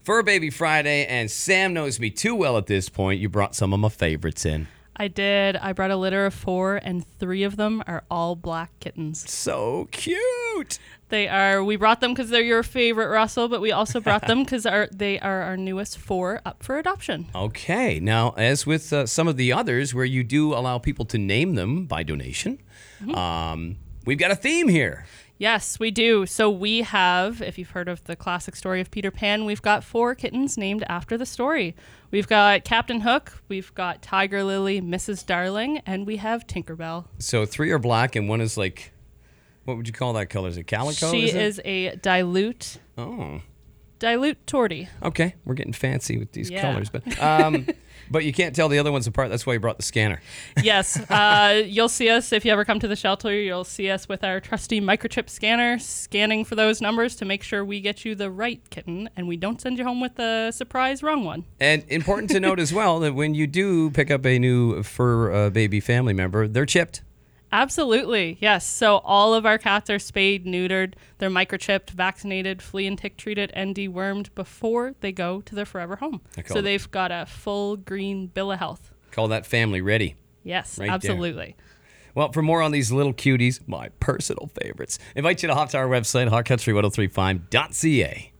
Fur Baby Friday, and Sam knows me too well at this point. You brought some of my favorites in. I did. I brought a litter of 4, and 3 of them are all black kittens. So cute. They are. We brought them because they're your favorite, Russell, but we also brought them because they are our newest 4 up for adoption. Okay. Now, as with some of the others where you do allow people to name them by donation, we've got a theme here. Yes, we do. So we have, if you've heard of the classic story of Peter Pan, we've got 4 kittens named after the story. We've got Captain Hook, we've got Tiger Lily, Mrs. Darling, and we have Tinkerbell. So 3 are black and one is like, what would you call that color? Is it calico? She is a dilute tortie. Okay, we're getting fancy with these Yeah. colors, but you can't tell the other ones apart. That's why you brought the scanner. Yes, you'll see us if you ever come to the shelter. You'll see us with our trusty microchip scanner, scanning for those numbers to make sure we get you the right kitten, and we don't send you home with a surprise wrong one. And important to note as well that when you do pick up a new fur baby family member, they're chipped. Absolutely, yes. So all of our cats are spayed, neutered, they're microchipped, vaccinated, flea and tick treated, and dewormed before they go to their forever home. So they've got a full green bill of health. Call that family ready. Yes, Right absolutely. Well, for more on these little cuties, my personal favorites, invite you to hop to our website, hotcountry1035.ca.